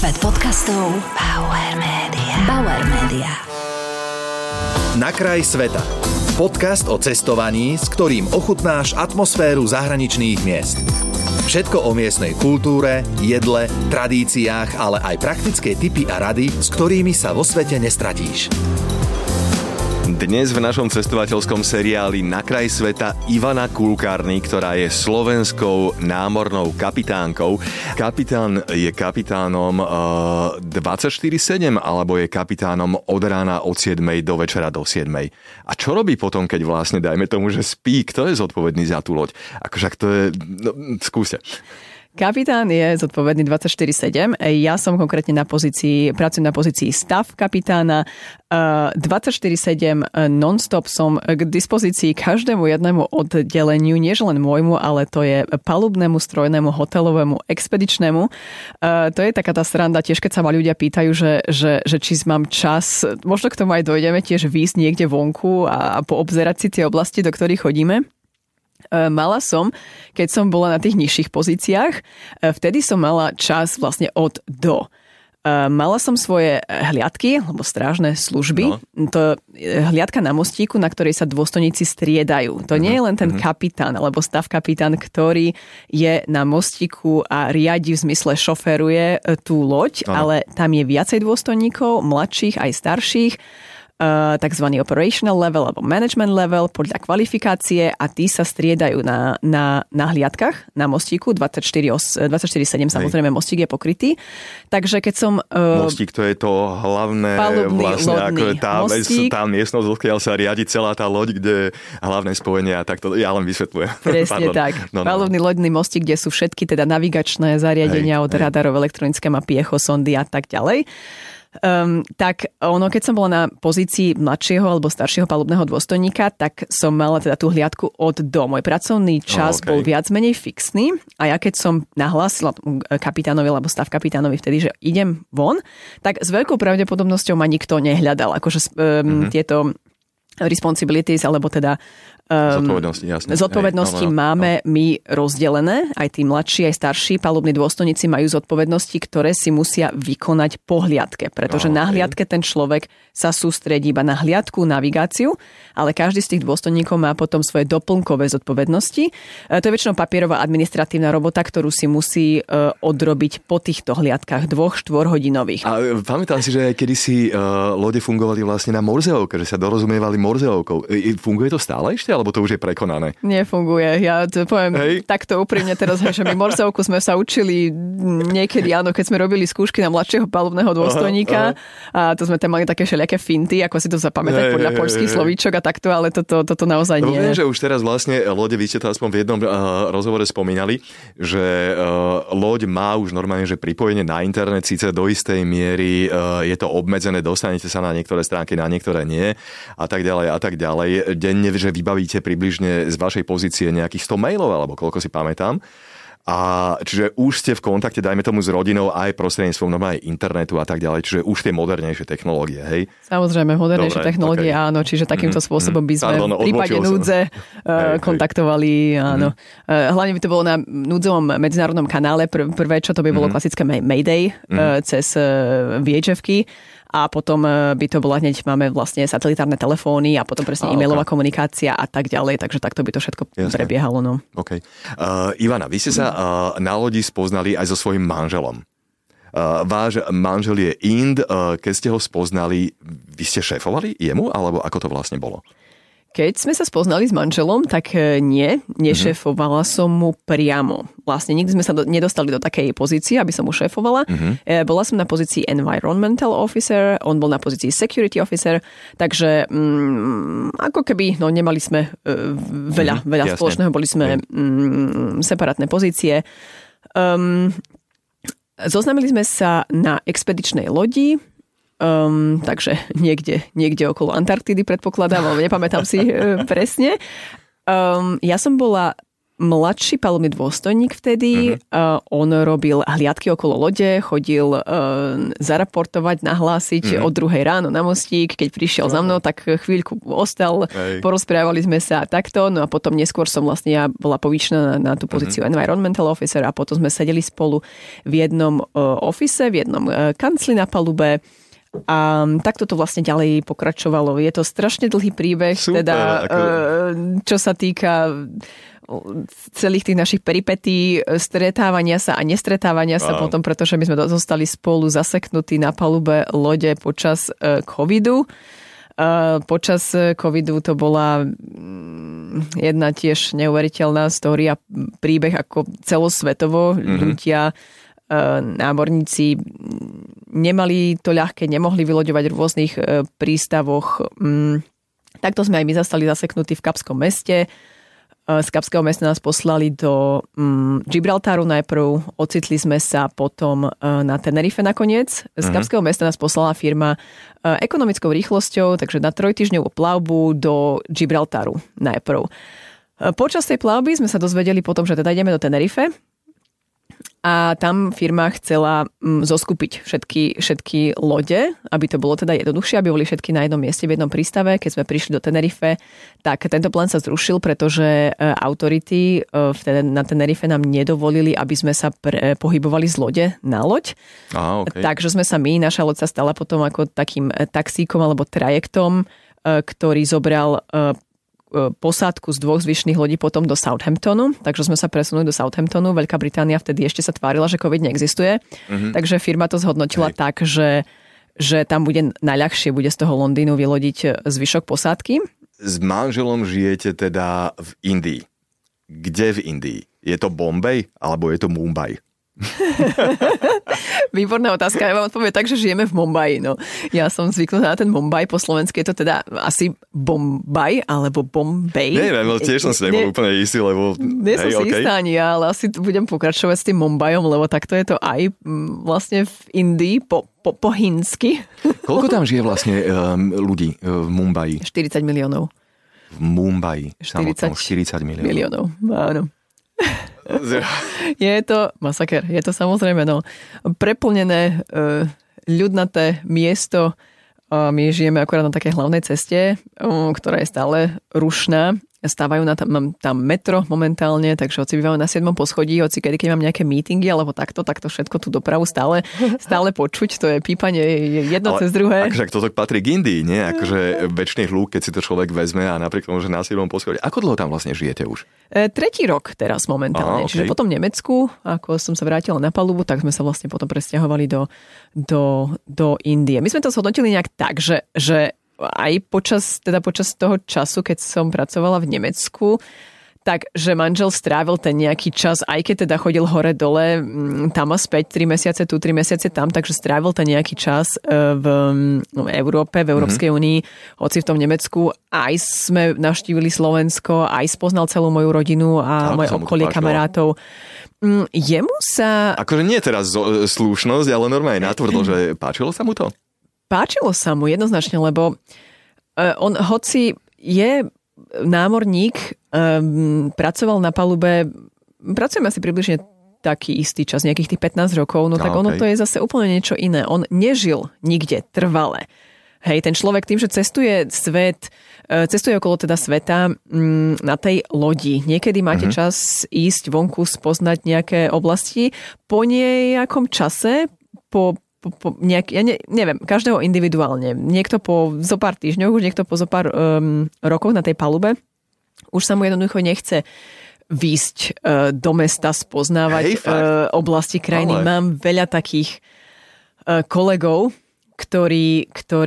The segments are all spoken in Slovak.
Svet podcastov Bauer Media. Bauer Media. Na kraj sveta. Podcast o cestovaní, s ktorým ochutnáš atmosféru zahraničných miest. Všetko o miestnej kultúre, jedle, tradíciách, ale aj praktické tipy a rady, s ktorými sa vo svete nestratíš. Dnes v našom cestovateľskom seriáli Na kraj sveta Ivana Kulkárny, ktorá je slovenskou námornou kapitánkou. Kapitán je kapitánom 24/7 alebo je kapitánom od rána od 7 do večera do 7. A čo robí potom, keď vlastne dajme tomu, že spí? Kto je zodpovedný za tú loď? Akože to je... No, skúste. Kapitán je zodpovedný 24/7. Ja som konkrétne pracujem na pozícii stav kapitána. 24/7 non-stop som k dispozícii každému jednému oddeleniu, nie len môjmu, ale to je palubnému, strojnému, hotelovému, expedičnému. To je taká tá sranda, tiež keď sa ma ľudia pýtajú, že či mám čas, možno k tomu aj dojdeme, tiež výjsť niekde vonku a poobzerať si tie oblasti, do ktorých chodíme. Mala som, keď som bola na tých nižších pozíciách, vtedy som mala čas vlastne od do. Mala som svoje hliadky, alebo strážne služby. No. To hliadka na mostíku, na ktorej sa dôstojníci striedajú. To nie je len ten kapitán, alebo stav kapitán, ktorý je na mostíku a riadi v zmysle šoféruje tú loď, ale tam je viacej dôstojníkov, mladších aj starších, takzvaný operational level alebo management level podľa kvalifikácie a tí sa striedajú na hliadkach, na mostíku 24/7, samozrejme mostík je pokrytý. Takže keď som... Mostík to je to hlavné vlastne, ako je tá miestnosť, odkiaľ sa riadi celá tá loď, kde hlavné spojenia, tak to ja len vysvetľujem. Presne tak. Palubný loďný mostík, kde sú všetky teda navigačné zariadenia od radarov, elektronické mapy, echosondy a tak ďalej. Tak keď som bola na pozícii mladšieho alebo staršieho palubného dôstojníka, tak som mala teda tú hliadku od do. Môj pracovný čas bol viac menej fixný a ja keď som nahlásila kapitánovi alebo stav kapitánovi vtedy, že idem von, tak s veľkou pravdepodobnosťou ma nikto nehľadal. Akože tieto responsibilities, alebo teda zodpovednosti máme my rozdelené, aj tí mladší, aj starší palubní dôstojníci majú zodpovednosti, ktoré si musia vykonať po hliadke, pretože na hliadke ten človek sa sústredí iba na hliadku, navigáciu, ale každý z tých dôstojníkov má potom svoje doplnkové zodpovednosti. To je väčšinou papierová administratívna robota, ktorú si musí odrobiť po týchto hliadkach 2-4 hodinových. A pamätám si, že kedysi lode fungovali vlastne na morzeovke, že sa dorozumievali morzeovkou. Funguje to stále ešte? Alebo to už je prekonané? Nefunguje. Ja to poviem takto úprimne teraz, že my morzeovku sme sa učili niekedy, áno, keď sme robili skúšky na mladšieho palubného dôstojníka a to sme tam mali také všelijaké finty, ako si to zapamätať podľa poľských slovíčok a takto, ale toto naozaj nie. Viem, že už teraz vlastne lode, vy ste to aspoň v jednom rozhovore spomínali, že loď má už normálne, že pripojenie na internet, síce do istej miery je to obmedzené, dostanete sa na niektoré stránky, na niektoré nie a tak ďalej a tak ďalej. Denne, že vybavíte približne z vašej pozície nejakých 100 mailov, alebo koľko si pamätám. A čiže už ste v kontakte, dajme tomu, s rodinou aj prostredníctvom normálne internetu a tak ďalej, čiže už tie modernejšie technológie, hej? Samozrejme, modernejšie technológie, áno, čiže takýmto spôsobom by sme v prípade núdze kontaktovali, áno. Hlavne by to bolo na núdzovom medzinárodnom kanále, prvé, čo to by bolo klasické Mayday cez VHF-ky. A potom by to bola hneď, máme vlastne satelitárne telefóny a potom presne e-mailová komunikácia a tak ďalej, takže takto by to všetko prebiehalo. No. OK. Ivana, vy ste sa na lodi spoznali aj so svojím manželom. Váš manžel je Ind, keď ste ho spoznali, vy ste šéfovali jemu, alebo ako to vlastne bolo? Keď sme sa spoznali s manželom, tak nešéfovala som mu priamo. Vlastne nikdy sme sa nedostali do takej pozície, aby som mu šéfovala. Bola som na pozícii environmental officer, on bol na pozícii security officer, takže ako keby nemali sme veľa spoločného, boli sme separátne pozície. Zoznámili sme sa na expedičnej lodi, takže niekde okolo Antarktidy predpokladám, ale nepamätám si presne. Ja som bola mladší palubný dôstojník vtedy. On robil hliadky okolo lode, chodil zaraportovať, nahlásiť od 2:00 ráno na mostík. Keď prišiel za mnou, tak chvíľku ostal, porozprávali sme sa takto. No a potom neskôr som vlastne ja bola povýšená na tú pozíciu environmental officer a potom sme sedeli spolu v jednom office, v jednom kancli na palube. A takto to vlastne ďalej pokračovalo. Je to strašne dlhý príbeh, teda čo sa týka celých tých našich peripetí, stretávania sa a nestretávania sa potom, pretože my sme zostali spolu zaseknutí na palube lode počas covidu. Počas covidu to bola jedna tiež neuveriteľná história, príbeh ako celosvetovo ľudia, námorníci nemali to ľahké, nemohli vyloďovať v rôznych prístavoch. Takto sme aj my zastali zaseknutí v Kapskom meste. Z Kapského mesta nás poslali do Gibraltaru najprv, ocitli sme sa potom na Tenerife nakoniec. Z Kapského mesta nás poslala firma ekonomickou rýchlosťou, takže na 3-týždňovú plavbu do Gibraltaru najprv. Počas tej plavby sme sa dozvedeli potom, že teda ideme do Tenerife. A tam firma chcela zoskupiť všetky lode, aby to bolo teda jednoduchšie, aby boli všetky na jednom mieste, v jednom prístave. Keď sme prišli do Tenerife, tak tento plán sa zrušil, pretože autority na Tenerife nám nedovolili, aby sme sa pohybovali z lode na loď. Okay. Takže sme sa naša loď sa stala potom ako takým taxíkom alebo trajektom, ktorý zobral posádku z 2 zvyšných lodí potom do Southamptonu, takže sme sa presunuli do Southamptonu. Veľká Británia vtedy ešte sa tvárila, že COVID neexistuje, takže firma to zhodnotila tak, že tam bude najľahšie, bude z toho Londýnu vylodiť zvyšok posádky. S manželom žijete teda v Indii. Kde v Indii? Je to Bombay alebo je to Mumbai? Výborná otázka. Ja vám odpoviem tak, že žijeme v Mumbai. No. Ja som zvyknutá na ten Mumbai. Po slovensky je to teda asi Bombay alebo Bombay. Neviem, tiež som si nebol úplne istý, lebo... Nie som si istá ani ja, ale asi budem pokračovať s tým Mumbajom, lebo takto je to aj vlastne v Indii po hínsky. Koľko tam žije vlastne ľudí v Mumbai? 40 miliónov. V Mumbai. 40 miliónov. Áno. Je to masaker, je to samozrejme preplnené ľudnaté miesto. My žijeme akorát na takej hlavnej ceste, ktorá je stále rušná. Stávajú tam metro momentálne, takže hoci bývame na 7. poschodí, hoci keď mám nejaké meetingy alebo takto všetko tú dopravu stále počuť, to je pípanie jedno cez druhé. Akože toto patrí k Indii, nie? Akože večný hluk, keď si to človek vezme a napriek tomu, že na 7. poschodí. Ako dlho tam vlastne žijete už? 3. rok teraz momentálne. Čiže potom v Nemecku, ako som sa vrátila na palubu, tak sme sa vlastne potom presťahovali do Indie. My sme to zhodnotili nejak tak, že aj počas toho času, keď som pracovala v Nemecku, takže manžel strávil ten nejaký čas, aj keď teda chodil hore-dole, tam a späť, 3 mesiace tu, 3 mesiace tam, takže strávil ten nejaký čas v Európe, v Európskej únii, hoci v tom Nemecku. Aj sme navštívili Slovensko, aj spoznal celú moju rodinu a moje okolie kamarátov. Jemu sa... Akože nie teraz slušnosť, ale normálne natvrdo, že páčilo sa mu to? Páčilo sa mu jednoznačne, lebo on, hoci je námorník, pracoval na palube, pracujeme asi približne taký istý čas, nejakých tých 15 rokov, tak ono to je zase úplne niečo iné. On nežil nikde trvale. Hej, ten človek tým, že cestuje okolo teda sveta na tej lodi. Niekedy máte čas ísť vonku, spoznať nejaké oblasti. Po nejakom čase, ja neviem, každého individuálne. Niekto po zo pár týždňoch, už niekto po zo pár rokoch na tej palube, už sa mu jednoducho nechce výjsť do mesta, spoznávať oblasti krajiny. Ale... Mám veľa takých kolegov, ktorí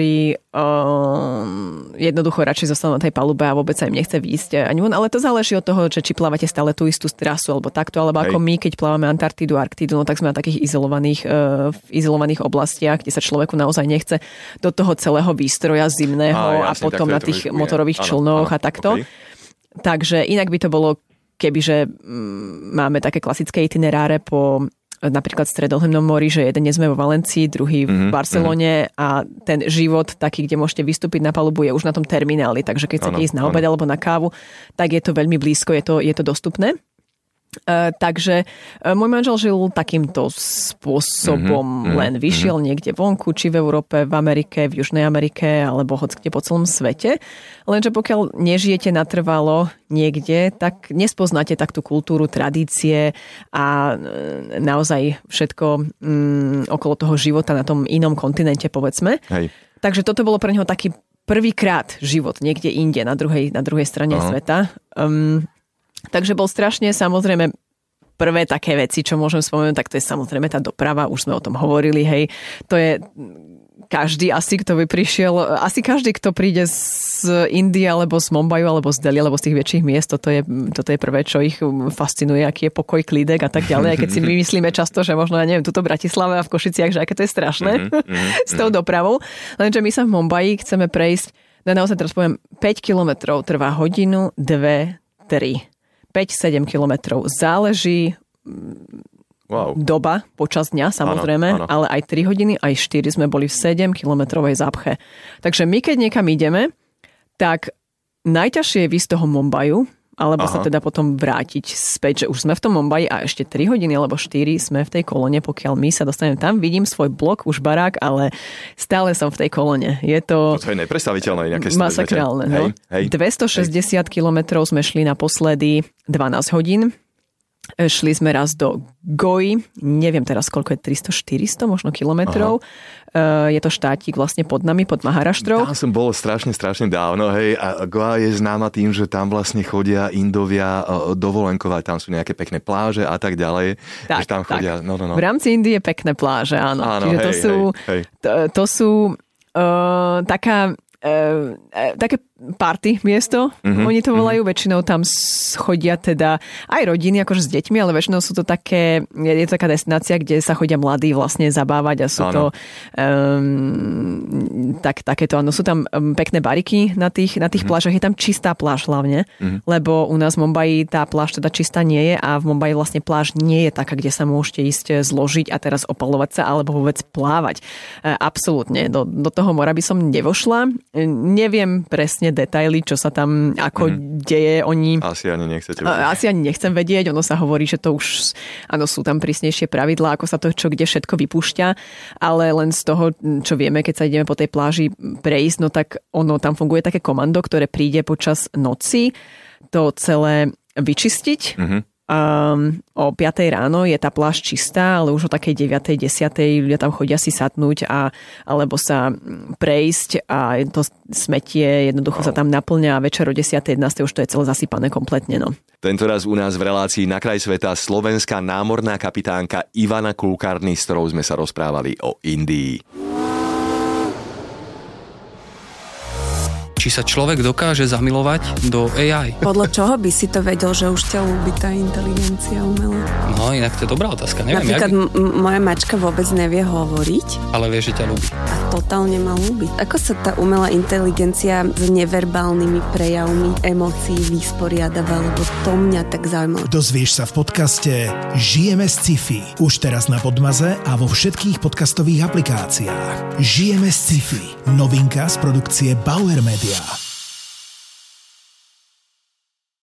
jednoducho radšej zostanú na tej palube a vôbec sa im nechce výjsť ani von. Ale to záleží od toho, že či plávate stále tú istú trasu alebo takto, alebo ako my, keď plávame Antarktídu, Arktídu, tak sme na takých izolovaných oblastiach, kde sa človeku naozaj nechce do toho celého výstroja zimného a potom na tých motorových člnoch a takto. Okay. Takže inak by to bolo, kebyže máme také klasické itineráre po napríklad v Stredozemnom mori, že jeden sme vo Valencii, druhý v Barcelone a ten život taký, kde môžete vystúpiť na palubu, je už na tom termináli, takže keď chcete ísť na obed alebo na kávu, tak je to veľmi blízko, je to dostupné. Takže môj manžel žil takýmto spôsobom, len vyšiel niekde vonku, či v Európe, v Amerike, v Južnej Amerike, alebo hoďkde po celom svete. Lenže pokiaľ nežijete natrvalo niekde, tak nespoznáte tak tú kultúru, tradície a naozaj všetko okolo toho života na tom inom kontinente, povedzme. Hej. Takže toto bolo pre neho taký prvýkrát život niekde inde, na druhej strane sveta. Takže bol strašne, samozrejme, prvé také veci, čo môžem spomenúť, tak to je samozrejme tá doprava, už sme o tom hovorili, hej. To je každý asi, kto by prišiel, asi každý, kto príde z Indie, alebo z Mumbaju, alebo z Delhi, alebo z tých väčších miest, toto je prvé, čo ich fascinuje, aký je pokoj, klídek a tak ďalej. A keď si my myslíme často, že možno, ja neviem, tuto v Bratislave a v Košiciach, že aké to je strašné s tou dopravou. Lenže my sa v Mumbaji chceme prejsť, naozaj teraz poviem, 5 kilometrov trvá hodinu, 2, 3. 5-7 kilometrov. Záleží doba počas dňa, samozrejme, áno. Ale aj 3 hodiny, aj 4 sme boli v 7-kilometrovej zápche. Takže my, keď niekam ideme, tak najťažšie je výjsť z toho Mumbaju, alebo sa teda potom vrátiť späť, že už sme v tom Mumbaji a ešte 3 hodiny alebo 4 sme v tej kolóne, pokiaľ my sa dostaneme tam, vidím svoj blok, už barák, ale stále som v tej kolóne. Je to... To je nepredstaviteľné. Masakrálne. No? Hej. 260 kilometrov sme šli naposledy 12 hodín. Šli sme raz do Goji, neviem teraz koľko je, 300-400 možno kilometrov. Je to štátik vlastne pod nami, pod Maharaštrou. Tam som bol strašne dávno, hej, a Goa je známa tým, že tam vlastne chodia Indovia dovolenkovať, tam sú nejaké pekné pláže a tak ďalej. Tak, tam chodia, no. V rámci Indie je pekné pláže, áno. Čiže to sú taká také party miesto, oni to volajú, väčšinou tam chodia teda aj rodiny, akože s deťmi, ale väčšinou sú to také, je to taká destinácia, kde sa chodia mladí vlastne zabávať a sú to takéto, áno, sú tam pekné bariky na tých plážach, je tam čistá pláž hlavne, lebo u nás v Mumbaji tá pláž teda čistá nie je a v Mumbaji vlastne pláž nie je taká, kde sa môžete ísť zložiť a teraz opalovať sa alebo vôbec plávať. Absolútne, do toho mora by som nevošla. Neviem presne detaily, čo sa tam ako deje. Asi ani nechcete vedieť. Asi ani nechcem vedieť. Ono sa hovorí, že to už, áno, sú tam prísnejšie pravidlá, ako sa to čo kde všetko vypúšťa, ale len z toho, čo vieme, keď sa ideme po tej pláži prejsť, no tak ono tam funguje také komando, ktoré príde počas noci to celé vyčistiť. O 5 ráno je tá pláž čistá, ale už o takej 9, 10 ľudia tam chodia si sadnúť alebo sa prejsť a to smetie jednoducho sa tam naplňa a večer o 10, 11 už to je celé zasypané kompletne. No. Tentoraz u nás v relácii Na kraj sveta slovenská námorná kapitánka Ivana Kulkarny, s ktorou sme sa rozprávali o Indii. Či sa človek dokáže zamilovať do AI? Podľa čoho by si to vedel, že už ťa ľúbi tá inteligencia umelá? No, inak to je dobrá otázka. Neviem, napríklad moja mačka vôbec nevie hovoriť. Ale vie, že ťa ľúbi. A totálne ma ľúbi. Ako sa tá umelá inteligencia s neverbálnymi prejavmi emócií vysporiadava, lebo to mňa tak zaujímalo. Dozvieš sa v podcaste Žijeme z sci-fi. Už teraz na Podmaze a vo všetkých podcastových aplikáciách. Žijeme z sci-fi. Novinka z produkcie Bauer Media.